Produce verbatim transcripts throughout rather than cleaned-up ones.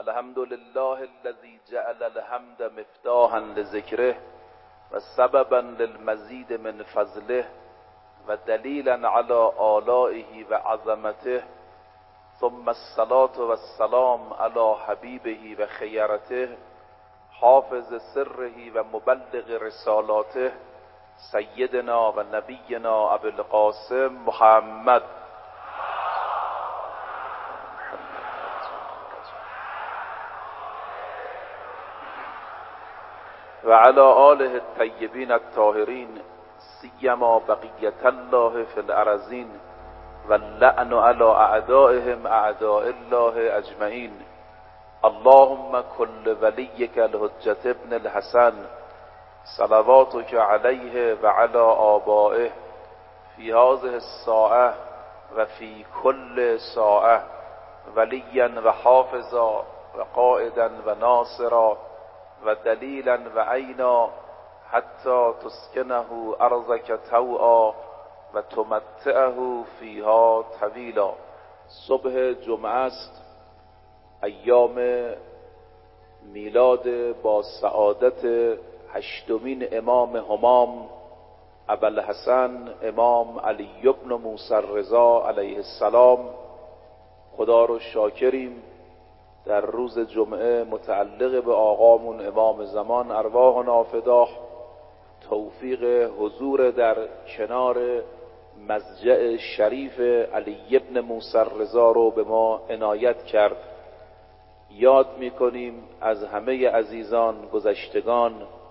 الحمد لله الذي جعل الحمد مفتاحا لذكره و سببا للمزید من فضله و دلیلا على آلائه و عظمته، ثم الصلاة والسلام على حبیبه و خیرته، حافظ سره و مبلغ رسالاته، سیدنا و نبینا ابو القاسم محمد و علی آله الطیبین الطاهرین، سیما بقیة الله فی الارضین و اللعن علی اعدائهم اعداء الله اجمعین. اللهم كل وليك الحجة ابن الحسن صلواتك عليه وعلى آبائه في هذه الساعة وفي كل ساعة وليا وحافظا وقائدا وناصرا ودليلا وعينا حتى تسكنه أرضك طوعا وتمتعه فيها طويلا. صبح جمعه است، ایام میلاد با سعادت هشتمین امام همام ابوالحسن امام علی بن موسی الرضا علیه السلام. خدا رو شاکریم در روز جمعه متعلق به آقامون امام زمان ارواحنا فداه توفیق حضور در کنار مضجع شریف علی بن موسی الرضا رو به ما عنایت کرد. یاد میکنیم از همه عزیزان گذشتگان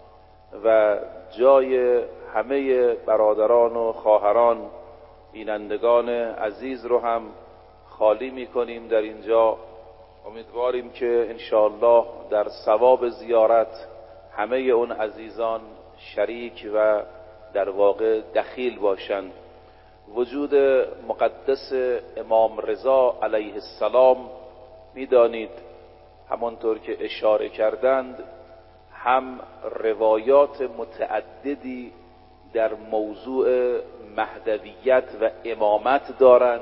و جای همه برادران و خواهران بینندگان عزیز رو هم خالی میکنیم در اینجا. امیدواریم که انشاءالله در ثواب زیارت همه اون عزیزان شریک و در واقع دخیل باشند. وجود مقدس امام رضا علیه السلام میدانید همانطور که اشاره کردند هم روایات متعددی در موضوع مهدویت و امامت دارند،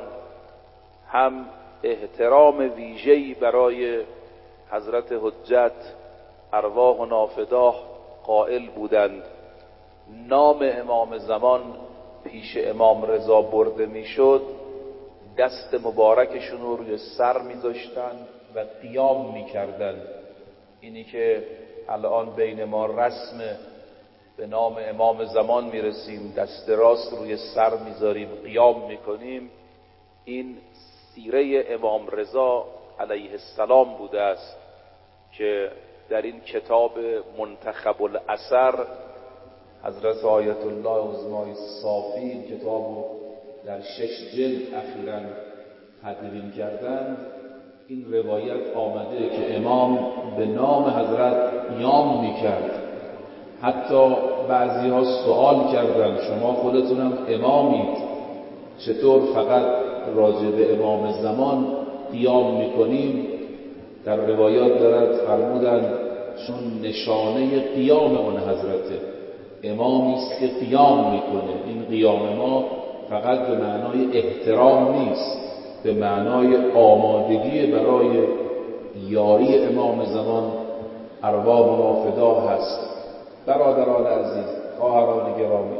هم احترام ویژه‌ای برای حضرت حجت ارواحنا فداه قائل بودند. نام امام زمان پیش امام رضا برده میشد، دست مبارکشون رو روی سر میذاشتند و قیام میکردند. اینی که الان بین ما رسم به نام امام زمان میرسیم دست راست روی سر میذاریم قیام میکنیم، این سیره امام رضا علیه السلام بوده است که در این کتاب منتخب الاثر حضرت آیت الله عظمای صافی کتاب در شش جلد اخیراً تدوین کردند. این روایت آمده که امام به نام حضرت قیام میکرد. حتی بعضی ها سوال کردند شما خودتونم امامید، چطور فقط راجع به امام زمان قیام میکنیم؟ در روایات دارد فرمودند چون نشانه قیام اون حضرته، امامی است که قیام میکنه. این قیام ما فقط به معنای احترام نیست، به معنای آمادگی برای یاری امام زمان ارواحنا فدا هست. برادران عزیز، خواهران گرامی،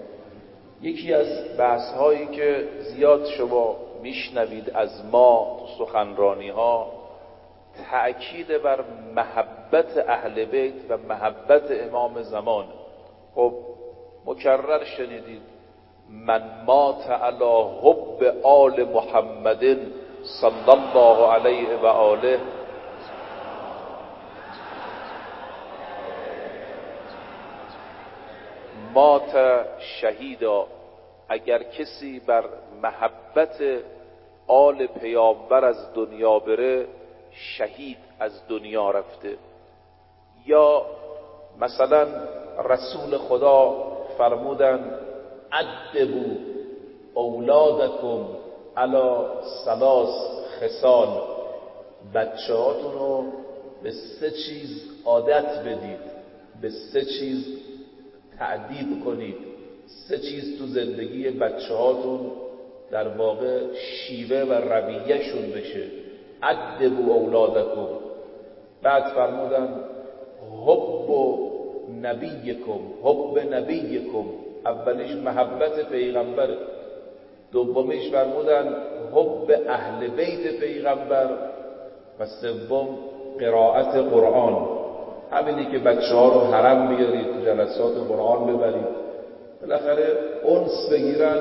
یکی از بحث هایی که زیاد شما میشنوید از ما تو سخنرانی ها تأکید بر محبت اهل بیت و محبت امام زمان. خب مکرر شنیدید من مات علی حب آل محمد صلی الله علیه و آله مات شهیدا. اگر کسی بر محبت آل پیامبر از دنیا بره شهید از دنیا رفته. یا مثلا رسول خدا فرمودند ادبوا اولادکم علی ثلاث خصال، بچه هاتون رو به سه چیز عادت بدید، به سه چیز تأدیب کنید. سه چیز تو زندگی بچه هاتون در واقع شیوه و رویهشون بشه. ادبوا اولادکم، بعد فرمودن حب نبیکم، حب نبیکم، اولیش محبت پیغمبره، دومیش فرمودن حب اهل بیت پیغمبر و سوم قرائت قرآن. همینی که بچه ها رو حرم بیارید تو جلسات قرآن ببرید، بالاخره انس بگیرن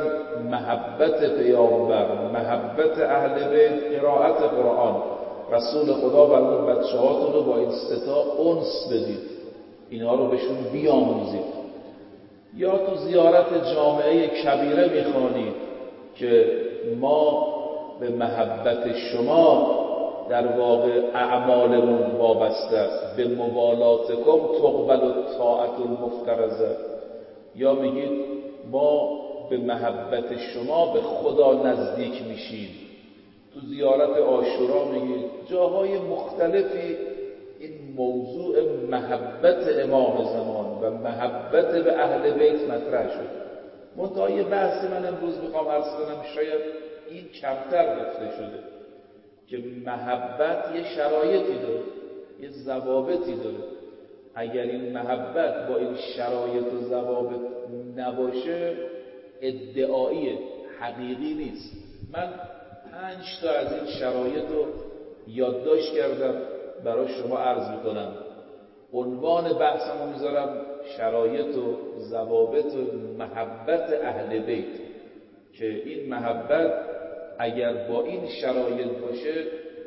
محبت پیامبر، محبت اهل بیت، قرائت قرآن. رسول خدا فرمود بچه هاتون رو با این ستا انس بدید، اینها رو بهشون بیاموزید. یا تو زیارت جامعه کبیره میخوانید که ما به محبت شما در واقع اعمالمون وابسته است، به موالاتکم تقبل الطاعت المفترضه. یا میگید ما به محبت شما به خدا نزدیک میشیم. تو زیارت عاشورا میگید، جاهای مختلفی این موضوع محبت امام زمان و محبت به اهل بیت مطرح شد. منتها یه بحثی من امروز میخوام عرض کنم، شاید این کمتر گفته شده، که محبت یه شرایطی داره، یه ضوابطی داره. اگر این محبت با این شرایط و ضوابط نباشه ادعاییه، حقیقی نیست. من پنج تا از این شرایط رو یادداشت کردم برای شما عرض میکنم. عنوان بحثمو میذارم شرایط و ضوابط و محبت اهل بیت، که این محبت اگر با این شرایط باشه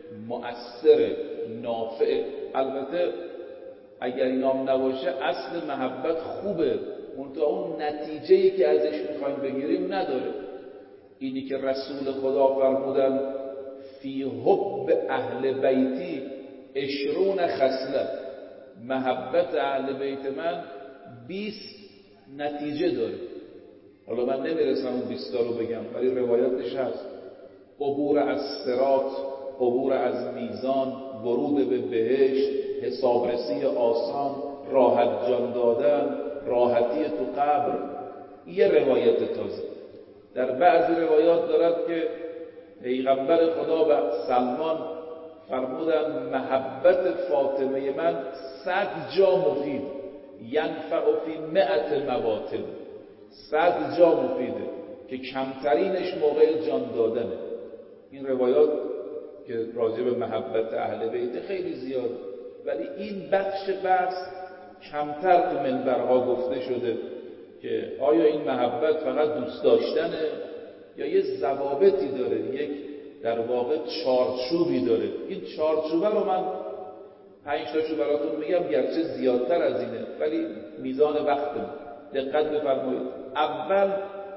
مؤثر، نافع. البته اگر اینام نباشه اصل محبت خوبه، منتها اون نتیجه‌ای که ازش میخوایم بگیریم نداره. اینی که رسول خدا فرمودن فی حب اهل بیتی عشرون خصله، محبت اهل بیت من بیست نتیجه داره. حالا من نمیرسم اون بیست تا رو بگم، ولی روایتش هست: عبور از صراط، عبور از میزان، ورود به بهشت، حسابرسی آسان، راحت جان دادن، راحتی تو قبر. یه روایت تازه. در بعضی روایات دارد که پیغمبر خدا به سلمان فرمودن محبت فاطمه من صد جا مفید، ینفع فی مئت مواطن، صد جا مفیده که کمترینش موقع جان دادنه. این روایات که راجع به محبت اهل بیت خیلی زیاد، ولی این بخش بحث کمتر تو منبرها گفته شده که آیا این محبت فقط دوست داشتنه یا یه ضوابطی داره، یک در واقع چارچوبی داره. این چارچوبه رو من پنج تاشو براتون میگم، گرچه زیادتر از اینه ولی میزان وقتم. دقت بفرمایید. اول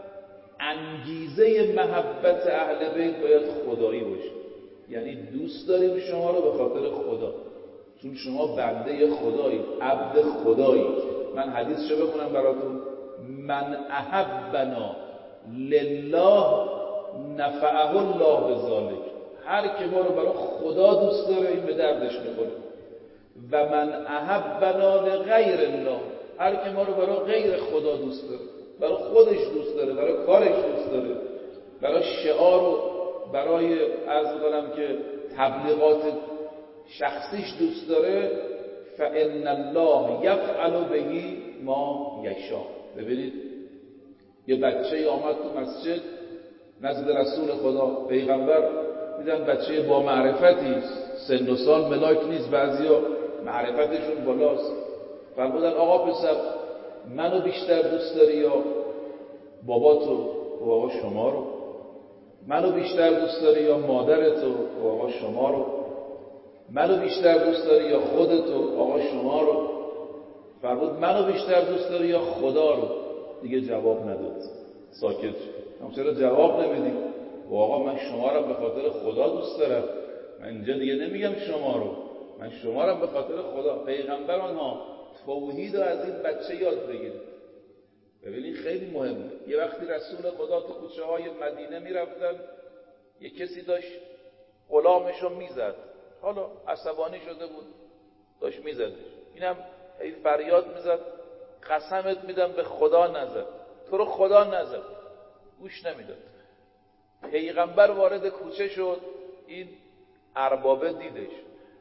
انگیزه محبت اهل بیت باید خدایی باشه، یعنی دوست داریم شما رو به خاطر خدا، چون شما بنده خدایید، عبد خدایید. من حدیثشو بخونم براتون: من احبنا لله نفعه الله بذالک. هر که ما رو برای خدا دوست داره این به دردش میخوره. و من احبنا لغیر الله، هر که ما رو برای غیر خدا دوست داره، برای خودش دوست داره، برای کارش دوست داره، برای شعار و برای عرض کنم که تبلیغات شخصیش دوست داره، فإن الله یفعل به ما یشاء. ببینید یه بچه آمد تو مسجد نزد رسول خدا، پیغمبر دیدن بچه با معرفتی، سن و سال ملاک نیست، بعضیا معرفتشون بالاست. فرمودن آقا پسر منو بیشتر دوست داری یا باباتو؟ و آقا شما رو. منو بیشتر دوست داری یا مادرتو؟ و آقا شما رو. منو بیشتر دوست داری یا خودتو؟ آقا شما رو. فرمود منو بیشتر دوست داری یا خدا رو؟ دیگه جواب نداد، ساکت شد. هم چرا جواب نمیدی؟ و آقا من شما رو به خاطر خدا دوست دارم، من اینجا دیگه نمیگم شما رو، من شما رو به خاطر خدا. پیغمبر آنها توحید رو از این بچه یاد بگیرید. ببینید خیلی مهمه. یه وقتی رسول خدا تو کوچه های مدینه میرفتن، یه کسی داشت غلامش رو میزد، حالا عصبانی شده بود داشت میزدش، اینم ای فریاد میزد قسمت میدم به خدا نزد، تو رو خدا نزد، گوش نمیداد. پیغمبر وارد کوچه شد، این اربابه دیدش،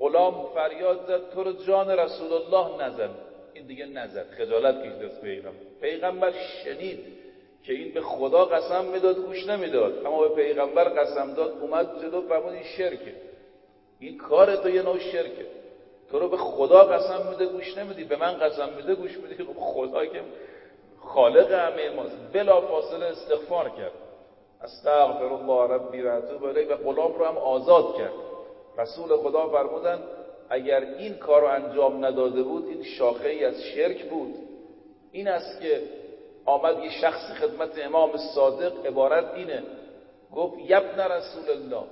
غلام فریاد زد تو رو جان رسول الله نزن. این دیگه نزد، خجالت کشید از پیغمبر. پیغمبر شنید که این به خدا قسم میداد، گوش نمیداد، اما به پیغمبر قسم داد. اومد جلو فرمود این شرکه، این کار تو یه نوع شرکه. تو رو به خدا قسم میده گوش نمیدی، به من قسم میده گوش میدی. خب خدا که خالق همه ماست. بلا فاصله استغفار کرد، استغفر الله ربی و اتوب الیه، و غلام رو هم آزاد کرد. رسول خدا فرمودن اگر این کار رو انجام نداده بود این شاخه ای از شرک بود. این است که آمد یه شخص خدمت امام صادق، عبارت اینه، گفت یبن رسول الله،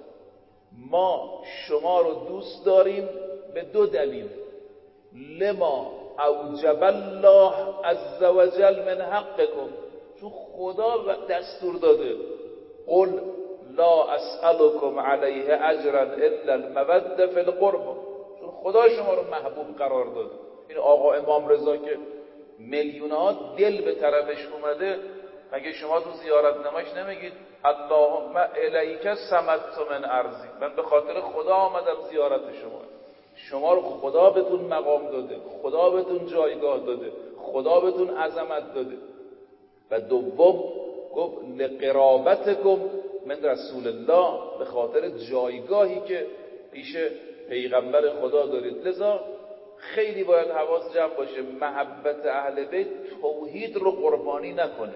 ما شما رو دوست داریم به دو دلیل. لما اوجب الله عز وجل من حقکم، چون خدا دستور داده قل لا اسألكم علیه اجرا الا الموده فی القربى، چون خدا شما رو محبوب قرار داده. این آقا امام رضا که میلیونات دل به طرفش اومده، مگه شما تو زیارت نماش نمیگید اللهم الیک صمت من ارضی، من به خاطر خدا آمدم زیارت شما. شما رو خدا بهتون مقام داده، خدا بهتون جایگاه داده، خدا بهتون عظمت داده. و دوم گفت لقرابتکم من رسول الله، به خاطر جایگاهی که پیش پیغمبر خدا دارید. لذا خیلی باید حواس جمع باشه، محبت اهل بیت توحید رو قربانی نکنه.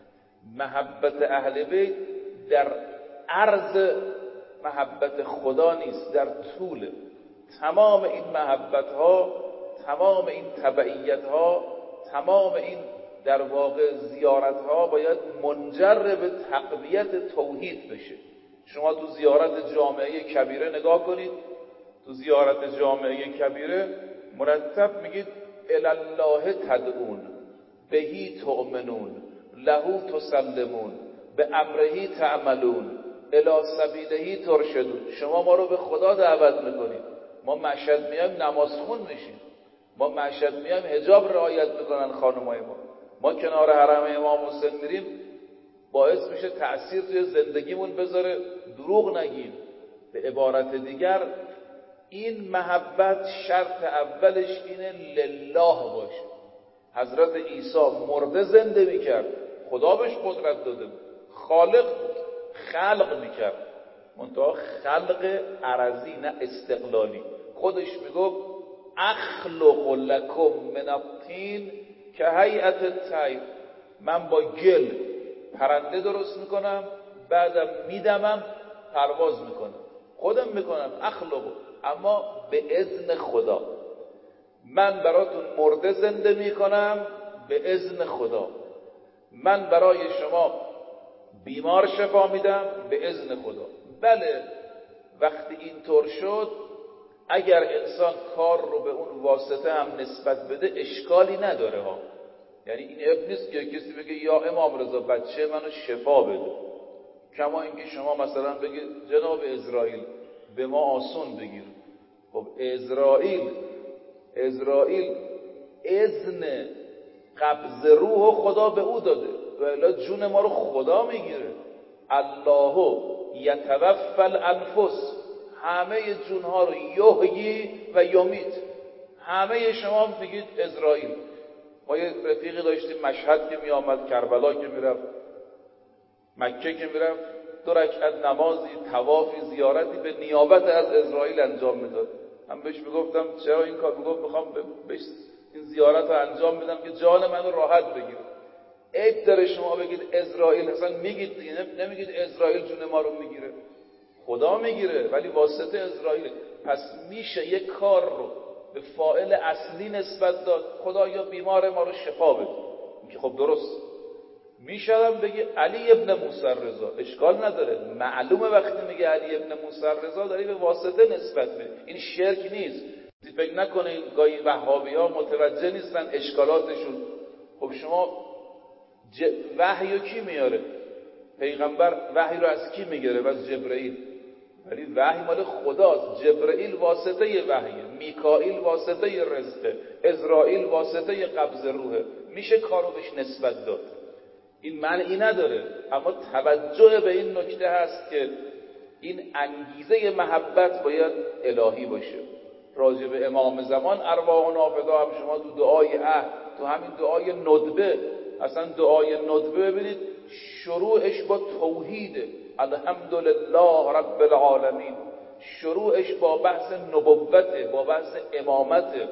محبت اهل بیت در عرض محبت خدا نیست، در طول. تمام این محبت ها، تمام این تبعیت ها، تمام این در واقع زیارت ها باید منجر به تقویت توحید بشه. شما تو زیارت جامعه کبیره نگاه کنید، تو زیارت جامعه کبیره مرتب میگید الالله تدعون، بهی تؤمنون، لهو تسلمون، به امرهی تعملون، الی سبیلهی ترشدون. شما ما رو به خدا دعوت میکنید، ما مشهد میایم نماز خون میشیم، ما مشهد میایم حجاب رعایت میکنن خانمای ما، ما کنار حرم امام حسین میریم، باعث میشه تأثیر توی زندگیمون بذاره، دروغ نگیم. به عبارت دیگر این محبت شرط اولش اینه لله باشه. حضرت عیسی مرده زنده میکرد، خدا بهش قدرت داده بود، خالق بود، خلق میکرد، منتها خلق عرضی نه استقلالی. خودش میگفت اخلق لکم من الطین که هیئت الطیر، من با گل پرنده درست میکنم، بعدم میدمم پرواز میکنم، خودم میکنم، اخلق، اما به اذن خدا. من براتون مرده زنده میکنم به اذن خدا، من برای شما بیمار شفا میدم به اذن خدا. بله وقتی اینطور شد، اگر انسان کار رو به اون واسطه هم نسبت بده اشکالی نداره ها. یعنی این عیب نیست که کسی بگه یا امام رضا بچه منو شفا بده، کما اینکه شما مثلا بگید جناب اسرائیل به ما آسون بگیر. خب اسرائیل اسرائیل اذن قبض روح خدا به او داده، ولی جون ما رو خدا میگیره. الله یتوفی الانفس، همه جونها رو یحیی و یمیت. همه شما میگید اسرائیل. ما یه رفیقی داشتیم مشهد که می آمد، کربلا که میرفت، مکه که میرفت، دو رکعت نمازی، طوافی، زیارتی به نیابت از اسرائیل انجام میداد. من بهش میگفتم چرا این کار؟ میگفت میخوام بهش این زیارت رو انجام بدم که جان منو راحت بگیره. عیب داره شما بگید اسرائیل، اصلا میگید نمیگید اسرائیل جون ما رو میگیره، خدا میگیره ولی واسطه اسرائیل. پس میشه یک کار رو به فاعل اصلی نسبت داد، خدا یا بیمار ما رو شفا بده، که خب درست. میشدم بگی علی ابن موسی رضا، اشکال نداره، معلومه وقتی میگه علی ابن موسی رضا داری به واسطه نسبت بده، این شرک نیست. فکر نکنین گاهی وهابی‌ها متوجه نیستن اشکالاتشون. خب شما ج... وحی رو کی میاره؟ پیغمبر وحی رو از کی میگیره؟ از جبرئیل. ولی وحی مال خداست، جبرئیل واسطه وحیه، میکائیل واسطه رزقه، اسرائیل واسطه قبض روحه. میشه کارو بهش نسبت داد، این معنی نداره. اما توجه به این نکته هست که این انگیزه محبت باید الهی باشه. راجع به امام زمان ارواح نافذه هم شما تو دعای عهد، تو همین دعای ندبه، اصلا دعای ندبه ببینید شروعش با توحیده، الحمدلله رب العالمین، شروعش با بحث نبوته، با بحث امامته.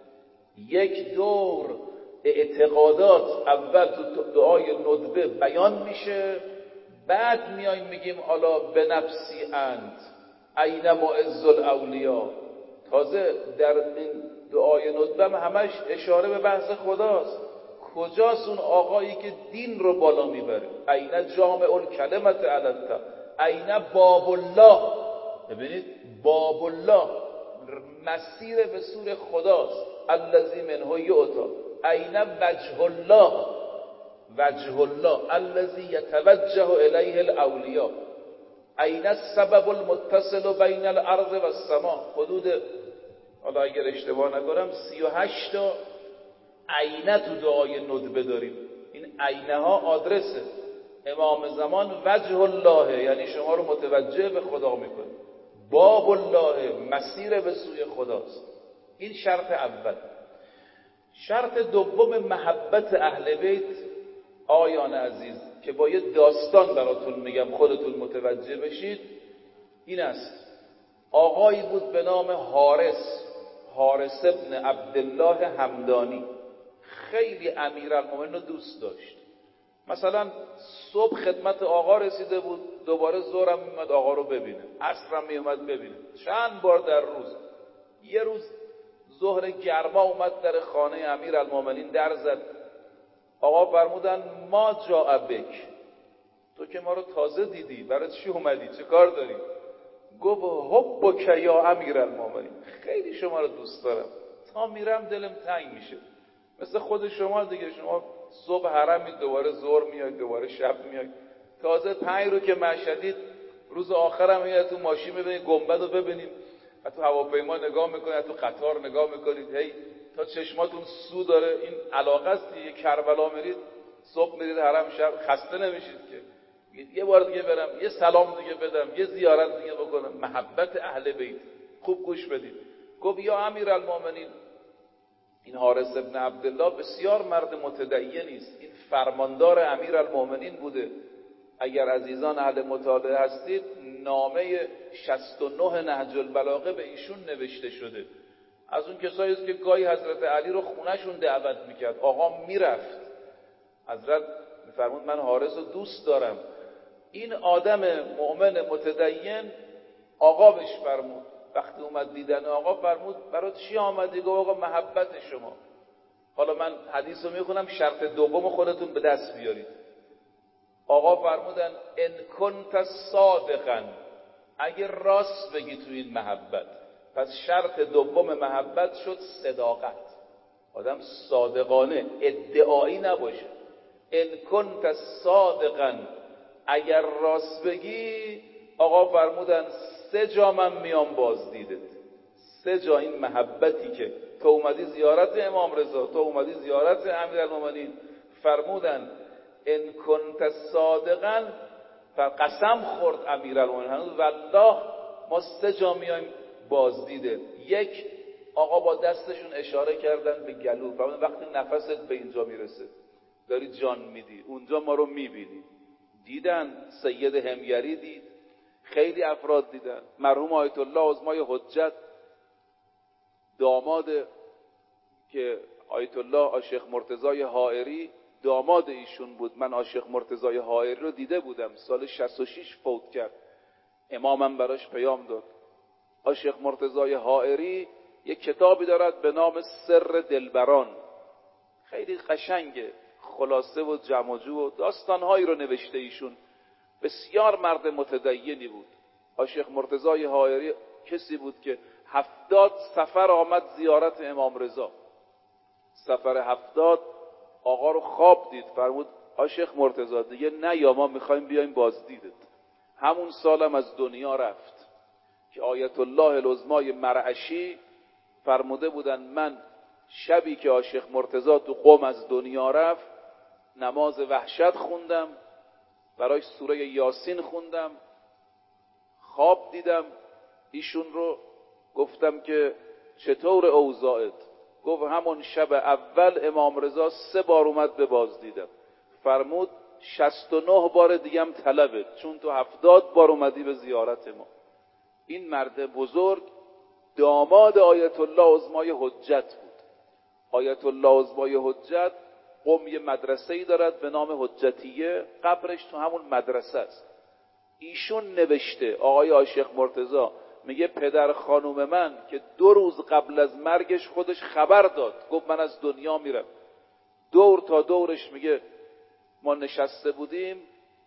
یک دور اعتقادات اول تو دعای ندبه بیان میشه، بعد میایم میگیم الا به نفسی انت این معز الاولیا. تازه در این دعای ندبه همش اشاره به بحث خداست. کجاست اون آقایی که دین رو بالا میبره؟ این جامع الکلمت علتا، این باب الله. ببینید باب الله مسیر به سوی خداست، الذی منه یؤتی. این وجه الله، وجه الله الذی یتوجه الیه الاولیاء. این السبب المتصل بین الارض و السماء. حدود حالا اگر اشتباه نکنم سی و هشت تا عینه تو دعای ندبه داریم. این عینه ها آدرسه. امام زمان وجه الله، یعنی شما رو متوجه به خدا میکنه. باب الله مسیر به سوی خداست. این شرط اول. شرط دوم محبت اهل بیت آیان عزیز که با یه داستان براتون میگم خودتون متوجه بشید این است. آقایی بود به نام حارس، حارس ابن عبدالله همدانی. خیلی امیرالمومنین رو دوست داشت. مثلا صبح خدمت آقا رسیده بود، دوباره ظهرم میومد آقا رو ببینه، عصرم میومد ببینه، چند بار در روز. یه روز ظهر گرما اومد در خانه امیرالمومنین در زد. آقا فرمودن ما جاء بک، تو که ما رو تازه دیدی، برای چی اومدی، چه کار داری؟ گفت حبک یا امیرالمومنین، خیلی شما رو دوست دارم، تا میرم دلم تنگ میشه. مثل خود شما دیگه، شما صبح حرمی، دوباره ظهر میاد، دوباره شب میاد. تازه پنج رو که مشهدید، روز آخرم میاد تو ماشین ببینید گنبد رو ببینیم، تو هواپیما نگاه میکنید، تو قطار نگاه میکنید، هی تا چشماتون سو داره. این علاقه است دیگه. کربلا میرید، صبح میرید حرم، شب خسته نمیشید که یه بار دیگه برم، یه سلام دیگه بدم، یه زیارت دیگه بکنم. محبت اهل بیت. خوب گوش بدید. گفت یا امیرالمومنین، این حارس ابن عبدالله بسیار مرد متدینی است، این فرماندار امیرالمومنین بوده. اگر عزیزان اهل مطالعه هستید، نامه شصت و نه نهج البلاغه به ایشون نوشته شده. از اون کسایی است که گاهی حضرت علی رو خونهشون دعوت میکرد. آقا میرفت، حضرت میفرمود من حارس رو دوست دارم. این آدم مؤمن متدین آقا بهش فرمود. وقتی اومد دیدن آقا فرمود برای چی آمدی؟ گفت آقا محبت شما. حالا من حدیث رو میخونم، شرط دوم خودتون به دست بیارید. آقا فرمودن ان کنت صادقا، اگه راست بگی تو این محبت. پس شرط دوم محبت شد صداقت. آدم صادقانه، ادعایی نباشه. ان کنت صادقا، اگر راست بگی، آقا فرمودن سه جا من میام بازدیدت. سه جا این محبتی که تو اومدی زیارت امام رضا، تو اومدی زیارت امیرالمومنین، فرمودن ان کنت صادقا، قسم خورد امیرالمومنین والله ما سه جا میایم بازدیدت. یک، آقا با دستشون اشاره کردن به گلو، فرمودن وقتی نفست به اینجا میرسه داری جان میدی، اونجا ما رو میبینی. دیدن سید همگری دید، خیلی افراد دیدن. مرحوم آیت الله عظمای حجت، داماد که آیت الله آشیخ مرتضای حائری داماد ایشون بود. من آشیخ مرتضای حائری رو دیده بودم، سال شصت و شش فوت کرد. امامم براش پیام داد. آشیخ مرتضای حائری یک کتابی دارد به نام سر دلبران، خیلی قشنگه، خلاصه و جمع و جو و داستانهایی رو نوشته ایشون. بسیار مرد متدینی بود. آشیخ مرتضای حائری کسی بود که هفتاد سفر آمد زیارت امام رضا. سفر هفتاد آقا رو خواب دید، فرمود آشیخ مرتضی دیگه نه، یا ما میخوایم بیایم بازدیدت. همون سالم از دنیا رفت که آیت الله العظمای مرعشی فرموده بودن من شبی که آشیخ مرتضی تو قم از دنیا رفت، نماز وحشت خوندم، برایش سوره یاسین خوندم، خواب دیدم ایشون رو، گفتم که چطور اوضاعت؟ گفت همون شب اول امام رضا سه بار اومد به بازدیدم. فرمود شصت و نه بار دیگه هم طلبت، چون تو هفتاد بار اومدی به زیارت ما. این مرد بزرگ داماد آیت الله عظمای حجت بود. آیت الله عظمای حجت قم یه مدرسه‌ای دارد به نام حجتیه، قبرش تو همون مدرسه است. ایشون نوشته، آقای عاشق مرتضی میگه پدر خانوم من که دو روز قبل از مرگش خودش خبر داد، گفت من از دنیا میرم، دور تا دورش میگه ما نشسته بودیم،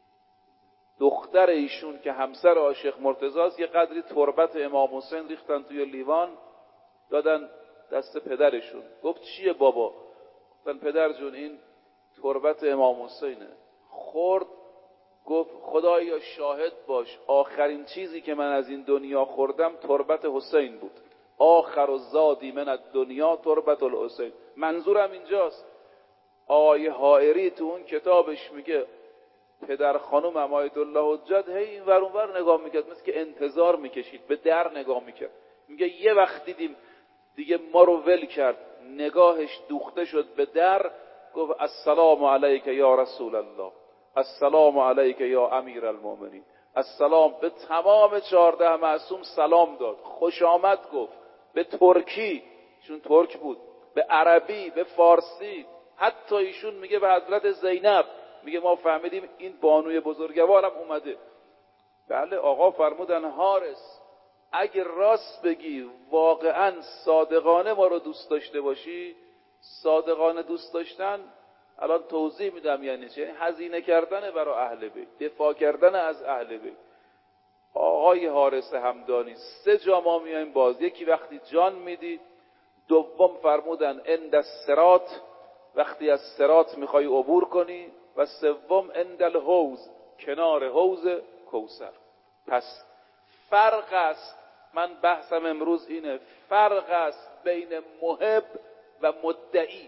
دختر ایشون که همسر عاشق مرتضی است یه قدری تربت امام حسین ریختن توی لیوان دادن دست پدرشون. گفت چیه بابا؟ گفتن پدر جون این تربت امام حسینه. خورد، گفت خدایا شاهد باش آخرین چیزی که من از این دنیا خوردم تربت حسین بود. آخر و زادی من الدنیا تربت الحسین. منظورم اینجاست. آقای حائری تو اون کتابش میگه پدر خانم آیت الله حجت هی این ور اون ور نگاه میکرد، مثل که انتظار میکشید، به در نگاه میکرد. میگه یه وقت دیدیم دیگه ما رو ول کرد، نگاهش دوخته شد به در، گفت السلام علیک یا رسول الله، السلام علیک یا امیر المؤمنین، السلام. به تمام چهارده معصوم سلام داد، خوش آمد گفت، به ترکی چون ترک بود، به عربی، به فارسی، حتی ایشون میگه به حضرت زینب، میگه ما فهمیدیم این بانوی بزرگوارم اومده. بله آقا فرمودن حارس اگه راست بگی واقعا صادقانه ما رو دوست داشته باشی، صادقانه دوست داشتن الان توضیح میدم یعنی چه، یعنی هزینه کردن برای اهل بیت، دفاع کردن از اهل بیت. آقای حارس همدانی سه جا ما میایم باز، یکی وقتی جان میدی، دوم فرمودن عند الصراط وقتی از صراط میخوای عبور کنی، و سوم عند الحوض کنار حوض کوثر. پس فرق است، من بحثم امروز اینه، فرق است بین محب و مدعی.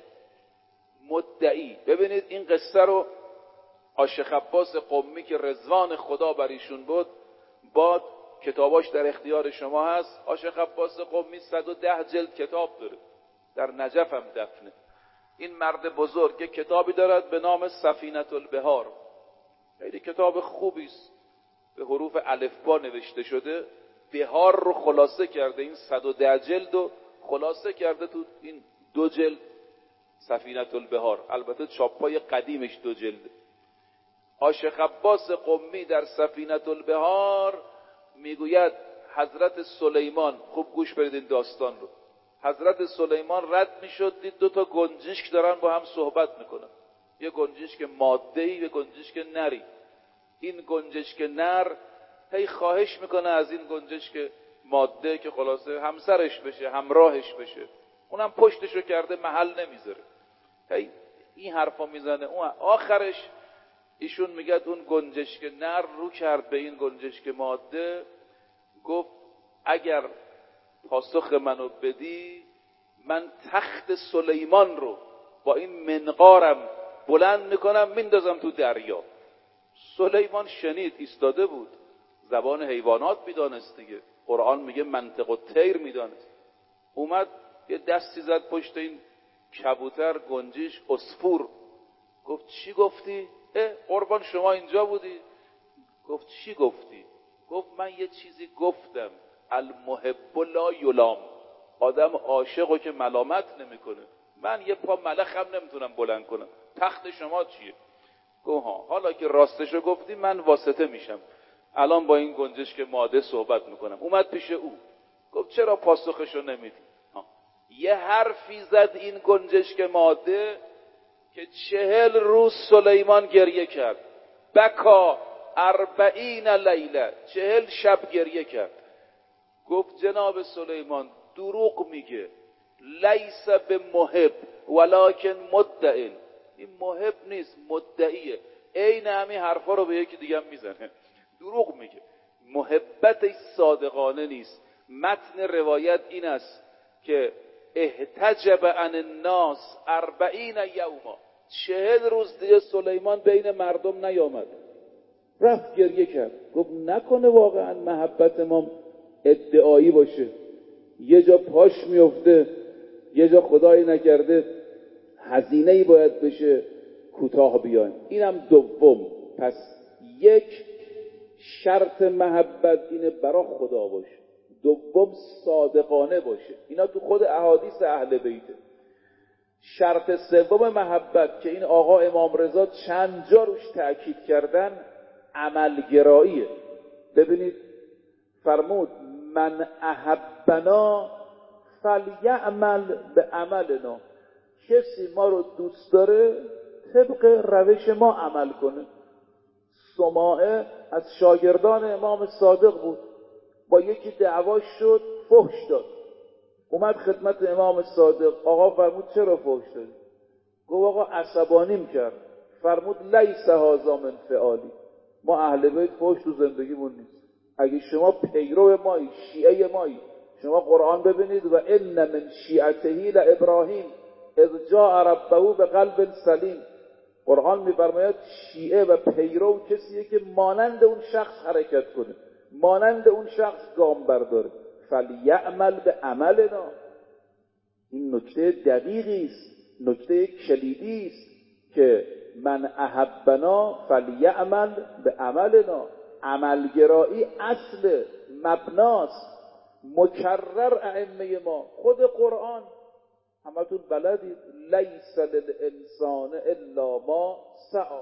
مدعی، ببینید این قصه رو عاشق عباس قمی که رضوان خدا بر ایشون بود، با کتاباش در اختیار شما هست. عاشق عباس قمی صد و ده جلد کتاب داره، در نجف هم دفنه. این مرد بزرگ یک کتابی دارد به نام سفینة البحار، خیلی کتاب خوبی است، به حروف الفبا نوشته شده، بهار رو خلاصه کرده، این صد و ده جلد رو خلاصه کرده تو این دو جلد سفینة البحار. البته چاپای قدیمش دو جلده. عاشق عباس قمی در سفینة البحار میگوید حضرت سلیمان، خوب گوش بدید این داستان رو، حضرت سلیمان رد میشد دید دو تا گنجشک دارن با هم صحبت میکنن، یه گنجشک ماده‌ای یه گنجشک نری. این گنجشک نر هی خواهش میکنه از این گنجشک ماده که خلاصه همسرش بشه، همراهش بشه، اونم پشتشو کرده محل نمیذاره، هی این حرفا میزنه. اون آخرش ایشون میگه اون گنجشک نر رو کرد به این گنجشک ماده، گفت اگر پاسخ منو بدی من تخت سلیمان رو با این منقارم بلند میکنم میندازم تو دریا. سلیمان شنید، ایستاده بود، زبان حیوانات میدانست دیگه، قرآن میگه منطق الطیر میدانست. اومد یه دستی زد پشت این کبوتر، گنجیش، عصفور. گفت چی گفتی؟ اه قربان شما اینجا بودی؟ گفت چی گفتی؟ گفت من یه چیزی گفتم، المحب لا یلام، آدم عاشقو که ملامت نمیکنه. من یه پا ملخم نمیتونم بلند کنم، تخت شما چیه؟ گفت ها، حالا که راستشو گفتی من واسطه میشم، الان با این گنجشک ماده صحبت میکنم. اومد پیش او، گفت چرا پاسخشو نمیدی؟ یه حرفی زد این گنجشک ماده که چهل روز سلیمان گریه کرد، بکا اربعین لیله، چهل شب گریه کرد. گفت جناب سلیمان دروغ میگه، لیس به محب ولکن مدعی، این محب نیست مدعیه. عین همین حرفا رو به یکی دیگه هم میزنه، دروغ میگه، محبت صادقانه نیست. متن روایت این است که احتجب عن الناس اربعین یوما، چهل روز دیگه سلیمان بین مردم نیامد، رفت گریه کرد. گفت نکنه واقعا محبت ما ادعایی باشه. یه جا پاش میفته، یه جا خدایی نکرده هزینه‌ای باید بشه کوتاه بیایم. اینم دوم. پس یک، شرط محبت اینه برا خدا باشه. دوم، صادقانه باشه. اینا تو خود احادیث اهل بیته. شرط سوم محبت که این آقا امام رضا چند جا روش تأکید کردن، عملگراییه. ببینید فرمود من احبنا فلیعمل به عملنا. کسی ما رو دوست داره طبق روش ما عمل کنه. سماعه از شاگردان امام صادق بود، با یکی دعواش شد، فحش داد. اومد خدمت امام صادق، آقا فرمود چرا فحش دادی؟ گفت آقا عصبانیم کرد. فرمود لیس هذا من فعالی. ما اهل بیت فحش تو زندگیمون نیست. اگه شما پیرو مایی، شیعه مایی، شما قرآن ببینید و ان من شیعته لابراهیم اذ جاء ربه بقلب سلیم. قرآن میفرماید شیعه و پیرو کسیه که مانند اون شخص حرکت کنه، مانند اون شخص گام برداره. فلیعمل به عملنا. این نکته دقیقی است، نکته کلیدی است که من احبنا فلیعمل به عملنا. عملگرایی اصل مبناست، مکرر ائمه ما. خود قرآن همتون بلدید لیس للانسان الا ما سعی.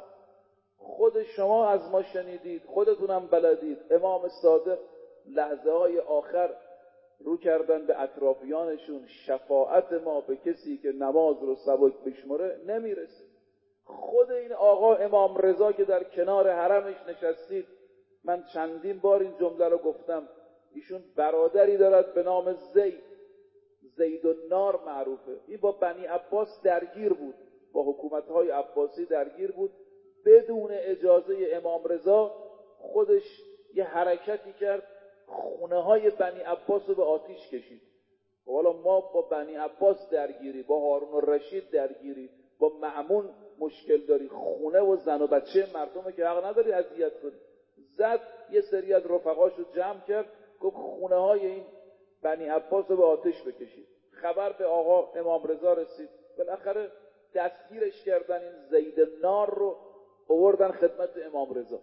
خود شما از ما شنیدید، خودتونم بلدید. امام صادق لحظه های آخر رو کردن به اطرافیانشون، شفاعت ما به کسی که نماز رو سبک بشمره نمیرسه. خود این آقا امام رضا که در کنار حرمش نشستید، من چندین بار این جمله رو گفتم، ایشون برادری دارد به نام زید، زید النار معروفه. این با بنی عباس درگیر بود، با حکومت‌های عباسی درگیر بود. بدون اجازه امام رضا خودش یه حرکتی کرد، خونه های بنی عباس رو به آتیش کشید. حالا ما با بنی عباس درگیری، با هارون الرشید درگیری، با مأمون مشکل داری، خونه و زن و بچه مردم که حق نداری اذیت کنی. زد یه سری از رفقاش رو جمع کرد، گفت خونه های این بنی عباس رو به آتش بکشید. خبر به آقا امام رضا رسید، بالاخره دستگیرش کردن. این زید النار رو آوردن خدمت امام رضا.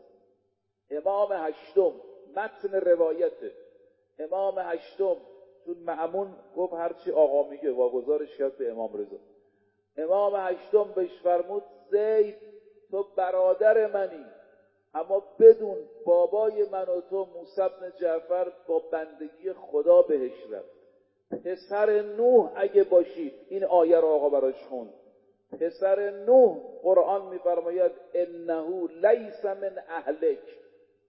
امام هشتم، متن روایته، امام هشتم چون مأمون گفت هرچی آقا میگه واگذارش کرد به امام رضا. امام هشتم بهش فرمود زید تو برادر منی، اما بدون بابای من و تو موسی بن جعفر با بندگی خدا بهش رفت. پسر نوح اگه باشی، این آیه رو آقا براش خوند، پسر نوح قرآن میفرماید انه لیس من اهلک.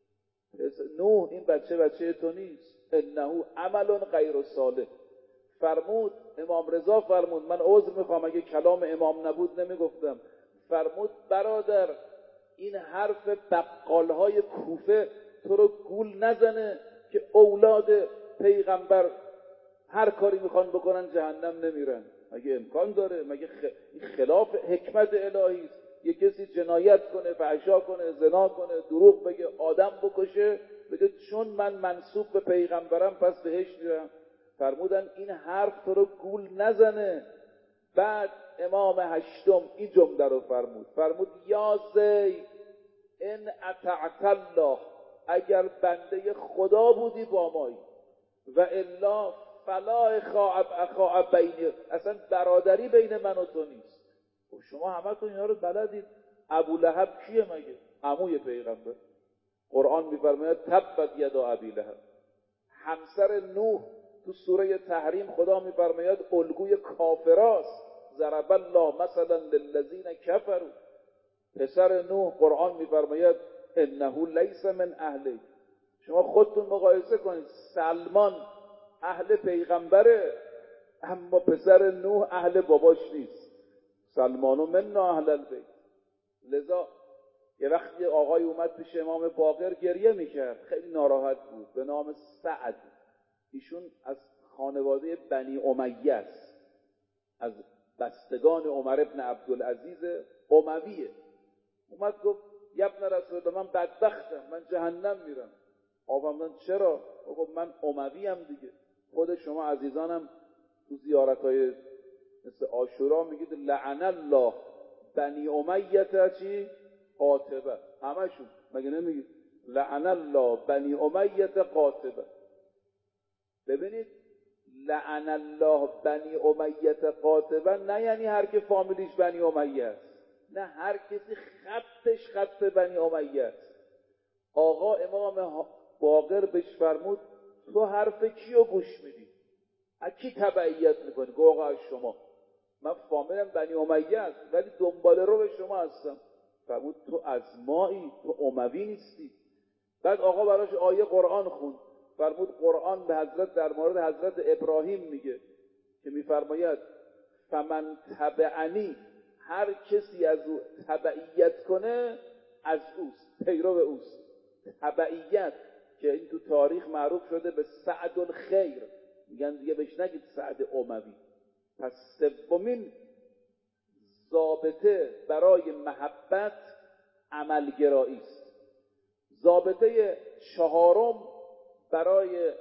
نوح این بچه بچه تو نیست، انه عمل غیر صالح. فرمود امام رضا فرمود، من عذر میخوام اگه کلام امام نبود نمیگفتم، فرمود برادر این حرف بقالهای کوفه تو رو گول نزنه که اولاد پیغمبر هر کاری میخوان بکنن جهنم نمیرن. مگه امکان داره؟ مگه خلاف حکمت الهی است یه کسی جنایت کنه، فحشا کنه، زنا کنه، دروغ بگه، آدم بکشه، بگه چون من منسوب به پیغمبرم پس بهش میرم؟ فرمودن این حرف تو رو گول نزنه. بعد امام هشتم این جمله رو فرمود، فرمود یا زید ان اطعت الله، اگر بنده خدا بودی با مایی، و الا فلا اخاء اخاء بینی، اصلا برادری بین من و تو نیست. و شما همتون اینا رو بلدید. ابو لهب کیه مگه؟ عموی پیغمبر. قرآن میفرماید تبت یدا ابی لهب. همسر نوح تو سوره تحریم خدا میفرماید الگوی کافراست، ضرب الله مثلا للذین کفروا. پسر نوح قرآن میفرماید انه لیس من اهلی. شما خودتون مقایسه کنید، سلمان اهل پیغمبره اما پسر نوح اهل باباش نیست. سلمانو منا اهل البیت. لذا یه وقتی آقای اومد پیش امام باقر گریه میکرد، خیلی ناراحت بود، به نام سعد. ایشون از خانواده بنی امیه است، از بستگان عمر ابن عبدالعزیز امویه. اومد گفت یا ابن رسول الله من بدبختم، من جهنم میرم. آقا من چرا؟ گفت من اموی ام دیگه. خود شما عزیزانم تو زیارت‌های مثل عاشورا میگید لعن الله بنی امیه چی؟ قاطبه. همشون مگه نمیگید لعن الله بنی امیه قاطبه؟ ببینید لعن الله بنی امیه قاطبه نه یعنی هر که فامیلیش بنی امیه است، نه هر کسی خطش خط بنی امیه است. آقا امام باقر بهش فرمود تو حرف کیو گوش میدی؟ از کی تبعیت میکنی؟ گو آقا از شما، من فامیلم بنی امیه است ولی دنبال رو به شما هستم. فرمود تو از مایی، تو اموی نیستی. بعد آقا براش آیه قرآن خوند. فرمود قرآن به حضرت در مورد حضرت ابراهیم میگه که میفرماید فمن تبعنی، هر کسی از او تبعیت کنه از اوست، پیرو اوست. تبعیت که این تو تاریخ معروف شده به سعد الخیر، میگن دیگه بهش نگید سعد اموی. پس سومین ضابطه برای محبت عملگرایی است. ضابطه چهارم برای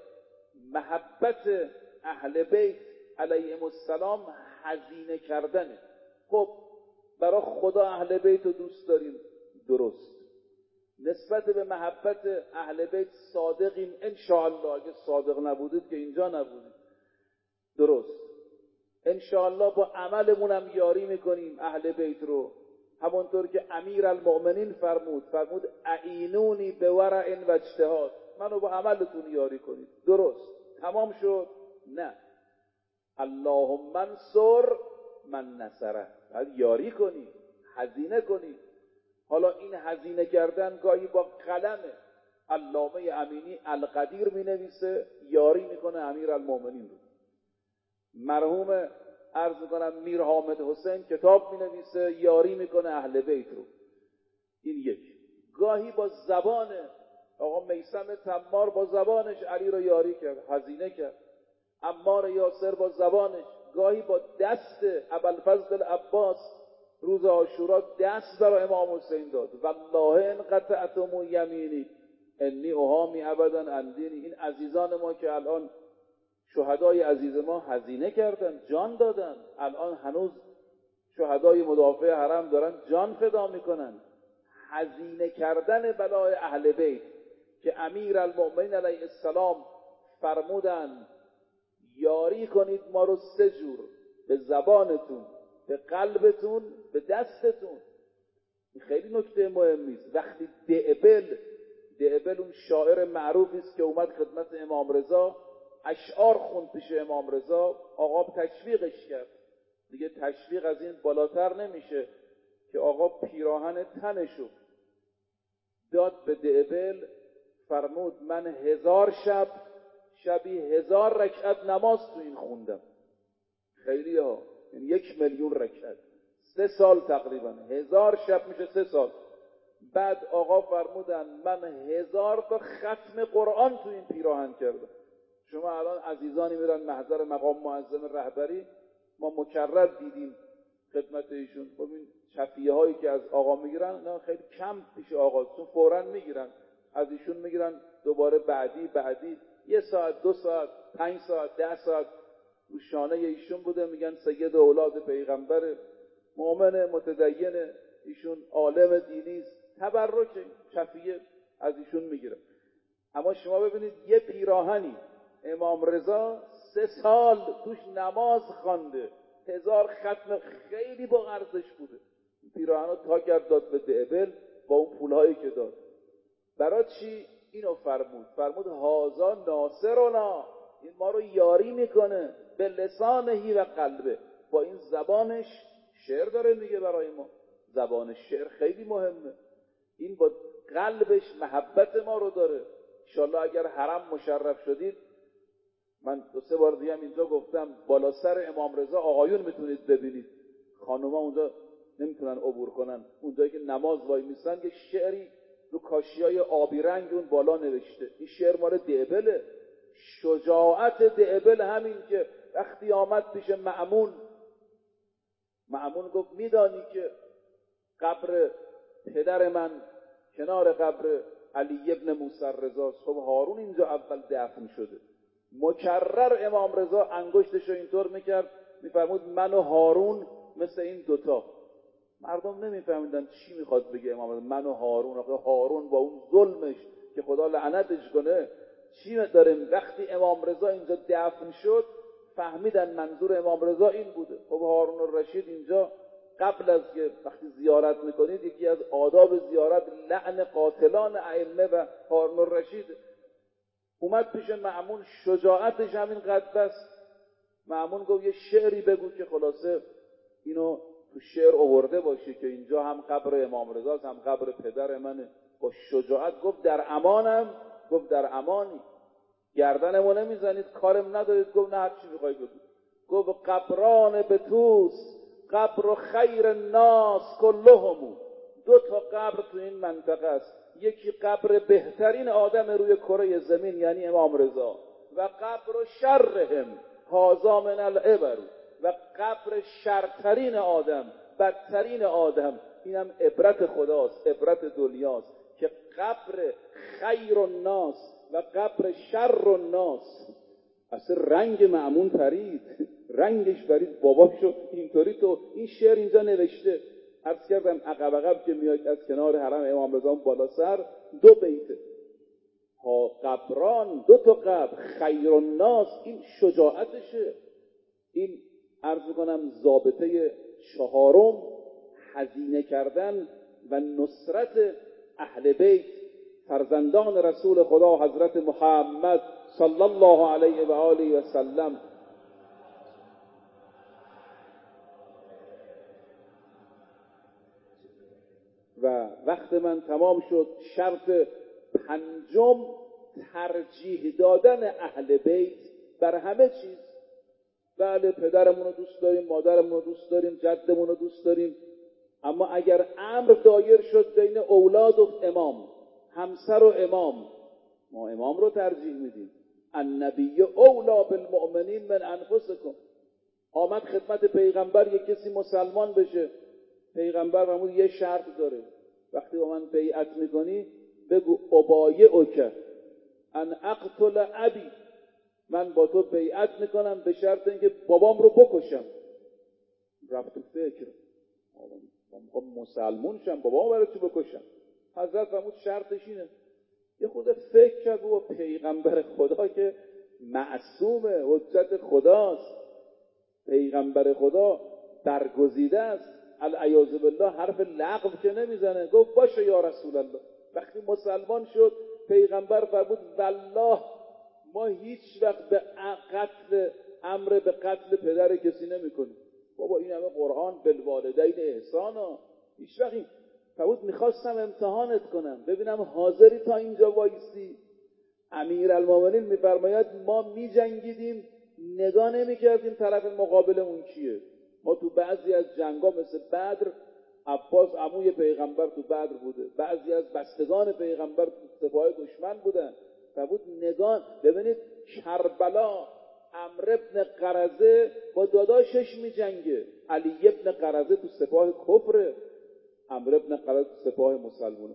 محبت اهل بیت علیهم السلام هزینه کردنه. خب برای خدا اهل بیت رو دوست داریم، درست. نسبت به محبت اهل بیت صادقیم انشاءالله، اگه صادق نبودید که اینجا نبودید، درست. انشاءالله با عملمون هم یاری میکنیم اهل بیت رو، همونطور که امیر المؤمنین فرمود فرمود اعینونی به ورع و اجتهاد، منو با عملتون یاری کنید. درست. تمام شد؟ نه. اللهم انصر من نصره، باید یاری کنی، هزینه کنی. حالا این هزینه کردن گاهی با قلمه. علامه امینی القدیر می نویسه، یاری میکنه امیر المؤمنین رو. مرحوم عرض میکنم میر حامد حسین کتاب می نویسه، یاری میکنه اهل بیت رو. این یک. گاهی با زبان آقا میثم تمار با زبانش علی رو یاری کرد، هزینه کرد. عمار یاسر با زبانش، گاهی با دست ابوالفضل العباس روز عاشورا دست برای امام حسین داد. والله ان قطعتم یمینی انی اهامی ابدا اندینی. این عزیزان ما که الان شهدای عزیز ما هزینه کردن، جان دادن، الان هنوز شهدای مدافع حرم دارن جان فدا میکنن. هزینه کردن بلای اهل بیت که امیر المؤمنین علیه السلام فرمودن یاری کنید ما رو سه جور، به زبانتون، به قلبتون، به دستتون. این خیلی نکته مهمی است. وقتی دعبل دعبل اون شاعر معروفی است که اومد خدمت امام رضا اشعار خوند پیش امام رضا، آقا تشویقش کرد. دیگه تشویق از این بالاتر نمیشه که آقا پیراهن تنشو داد به دعبل، فرمود من هزار شب شبی هزار رکعت نماز تو این خوندم. خیلی ها، یعنی یک میلیون رکعت، سه سال تقریبا، هزار شب میشه سه سال. بعد آقا فرمودن من هزار تا ختم قرآن تو این پیراهن کردم. شما الان عزیزانی میرن محضر مقام معظم رهبری، ما مکرر دیدیم خدمت ایشون. خب این چفیه هایی که از آقا میگیرن نه خیلی کم پیش آقا، چون فوراً میگیرن از ایشون، میگیرن دوباره بعدی بعدی یه ساعت، دو ساعت، پنج ساعت، ده ساعت رو شانه ایشون بوده. میگن سید اولاد پیغمبر، مؤمن متدین، ایشون عالم دینی است، تبرک چفیه از ایشون میگیره. اما شما ببینید یه پیراهنی امام رضا سه سال توش نماز خوانده، هزار ختم، خیلی با ارزش بوده. پیراهنو تا کرد داد به دعبل با اون پولهایی که داد. برای چی؟ اینو فرمود فرمود هازا ناصرنا، این ما رو یاری میکنه به لسانهی و قلبه، با این زبانش شعر داره میگه برای ما. زبان شعر خیلی مهمه. این با قلبش محبت ما رو داره. انشالله اگر حرم مشرف شدید، من دو سه بار دیگه هم اینجا گفتم، بالا سر امام رضا آقایون میتونید ببینید، خانوما اونجا نمیتونن عبور کنن. اونجایی که نماز وای میسن یه شعری رو کاشیای آبی رنگ اون بالا نوشته. این شعر مال دعبله. شجاعت دعبل همین که وقتی آمد پیش مأمون، مأمون گفت میدانی که قبر پدر من کنار قبر علی ابن موسی رضا، خب هارون اینجا اول دفن شده. مکرر امام رضا انگشتش رو اینطور میکرد، میفرمود من و هارون مثل این دوتا. مردم نمیفهمیدن چی میخواد بگه امام رضا. من و هارون، آقا هارون با اون ظلمش که خدا لعنتش کنه چی داریم؟ وقتی امام رضا اینجا دفن شد فهمیدن منظور امام رضا این بوده. خب هارون الرشید اینجا قبل از که وقتی زیارت میکنید یکی از آداب زیارت لعن قاتلان ائمه و هارون الرشید. اومد پیش مأمون، شجاعتش همین قد است. مأمون گفت یه شعری بگو که خلاصه اینو تو شعر آورده باشه که اینجا هم قبر امام رضاست هم قبر پدر منه. با شجاعت گفت در امانم. گفت در امانی، گردنمو نمیزنید، کارم ندارید. گفت نه هر چی میخوای بگو. گفت قبران به توس قبر خیر الناس کلهم. دو تا قبر تو این منطقه است، یکی قبر بهترین آدم روی کره زمین یعنی امام رضا و قبر شرهم هذا من العبر، و قبر شرترین آدم بدترین آدم اینم عبرت خداست، عبرت دنیاست که قبر خیر الناس و قبر شر الناس. اصلا رنگ مأمون پرید، رنگش پرید. بابا شد اینطوری تو این شعر اینجا نوشته. عرض کردم عقب عقب که میاد از کنار حرم امام رضا بالا سر دو بیته ها قبران، دو تا قبر خیر الناس. این شجاعتشه. این عرض میکنم ضابطه چهارم هزینه کردن و نصرت اهل بیت فرزندان رسول خدا حضرت محمد صلی الله علیه و آله و سلم. و وقت من تمام شد. شرط پنجم ترجیح دادن اهل بیت بر همه چیز. بله پدرمون رو دوست داریم، مادرمون رو دوست داریم، جدمون رو دوست داریم، اما اگر امر دایر شد بین اولاد و امام، همسر و امام، ما امام رو ترجیح میدیم. النبی اولا بالمؤمنین من انفسکم. آمد خدمت پیغمبر یک کسی مسلمان بشه، پیغمبر فرمود یه شرط داره، وقتی با من بیعت میکنی بگو ابایعک ان اقتل ابی، من با تو بیعت میکنم به شرط اینکه بابام رو بکشم. رفت تو فکر، من مسلمون شم بابام برای چی بکشم؟ حضرت فرمود شرطش اینه. یه خود فکر کرد و پیغمبر خدا که معصومه، حجت خداست، پیغمبر خدا برگزیده است، العیاذ بالله حرف لغو که نمیزنه. گفت باشه یا رسول الله. وقتی مسلمان شد پیغمبر فرمود والله ما هیچ وقت به قتل امر به قتل پدر کسی نمیکنیم. بابا این همه قرآن بالوالدین احسانا. هیچ وقت این فرمود میخواستم امتحانت کنم ببینم حاضری تا اینجا وایسی. امیرالمومنین میفرماید ما میجنگیدیم نگاه نمیکردیم طرف مقابلمون کیه. ما تو بعضی از جنگا مثل بدر، عباس عموی پیغمبر تو بدر بوده، بعضی از بستگان پیغمبر تو سپاه دشمن بودن. فرمود نگاه ببینید کربلا عمرو بن قرظه با داداشش میجنگه. علی بن قرظه تو سپاه کفره، عمرو بن قرظه تو سپاه مسلمانه.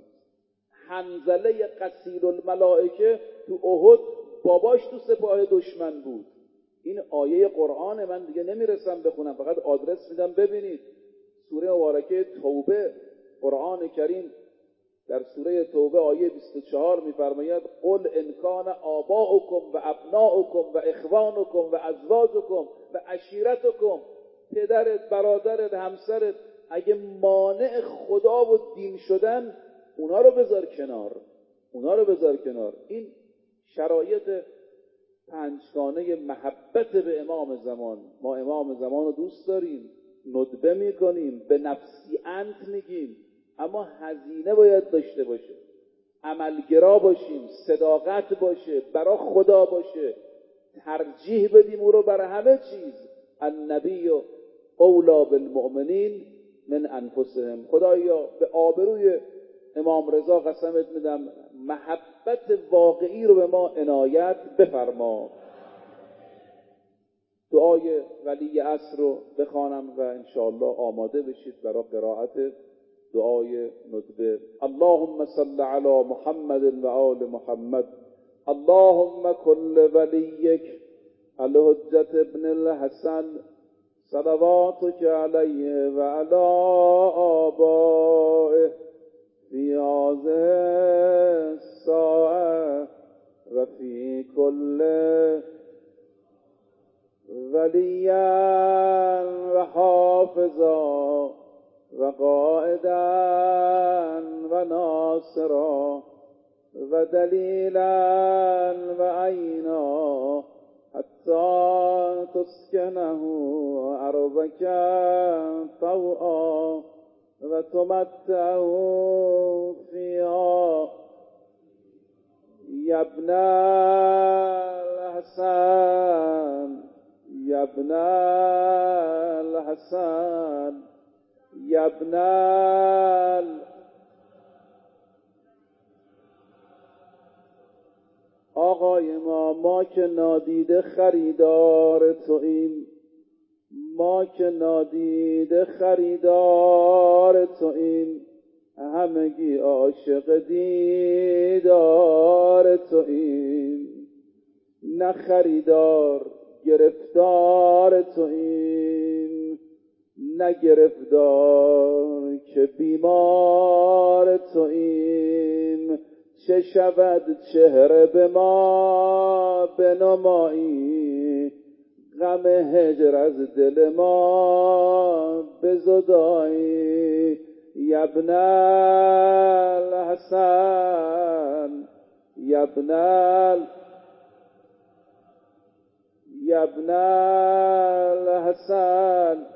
حنظله قصیر الملائکه تو احد باباش تو سپاه دشمن بود. این آیه قرآن، من دیگه نمیرسم بخونم، فقط آدرس میدم ببینید. سوره مبارکه توبه، قرآن کریم در سوره توبه آیه بیست و چهار میفرماید قل ان کان آباؤکم و ابناؤکم و اخوانکم و ازواجکم و عشیرتکم، پدرت، برادرت، همسرت اگه مانع خدا و دین شدن اونا رو بذار کنار، اونا رو بذار کنار. این شرایط پنجگانه محبت به امام زمان. ما امام زمان رو دوست داریم، ندبه میکنیم، به نفسی انت میگیم، اما هزینه باید داشته باشه، عملگرا باشیم، صداقت باشه، برا خدا باشه، ترجیح بدیم او رو برای همه چیز. النبی اولا بالمؤمنین من انفسهم. خدایا به آبروی امام رضا قسمت میدم محبت واقعی رو به ما عنایت بفرما. دعای ولی عصر رو بخوانم و انشاءالله آماده بشید برای قرائت دعای ندبه. اللهم صل علی محمد و آل محمد اللهم كل وليك الحجة ابن الحسن صلواتك عليه وعلى آبائه في هذه الساعة وفي كل وليا وحافظا وقائدا وناصرا ودليلا وعينا حتى تسكنه أرضك طوعا وتمتعه فيها يا ابن الحسن يا ابن الحسن يا ابن ال... آقای ما ما که نادیده خریدار توییم، ما که نادیده خریدار توییم، همگی عاشق دیدار توییم، نه خریدار گرفتار توییم، نه گرفتار که بیمار توییم. چه شود چهره به ما بنمایی، غم هجر از دل ما بزدایی. یا ابن الحسن یا ابن ال... یا ابن الحسن.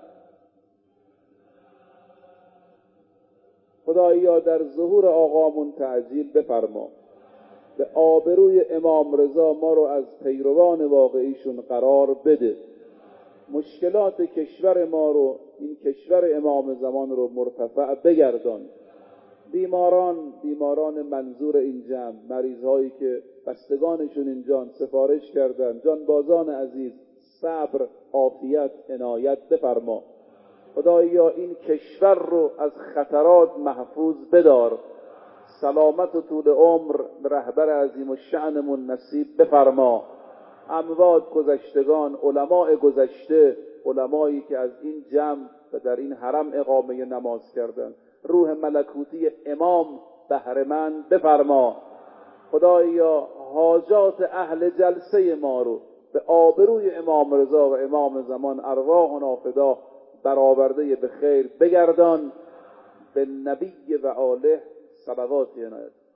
خدایا در ظهور آقامون تعجیل بفرما، به آبروی امام رضا ما رو از پیروان واقعیشون قرار بده، مشکلات کشور ما رو، این کشور امام زمان رو مرتفع بگردان. بیماران بیماران منظور این جمع، مریض هایی که بستگانشون اینجان سفارش کردن، جانبازان عزیز، صبر، عافیت، عنایت بفرما. خدایا این کشور رو از خطرات محفوظ بدار، سلامت و طول عمر به رهبر عظیم الشأنمون نصیب بفرما. اموات گذشتگان، علماء گذشته، علمایی که از این جمع و در این حرم اقامه نماز کردند، روح ملکوتی امام بهره‌مند بفرما. خدایا حاجات اهل جلسه ما رو به آبروی امام رضا و امام زمان ارواحنا فدا برآورده به خیر بگردان. به نبی و آله صلوات عنایت.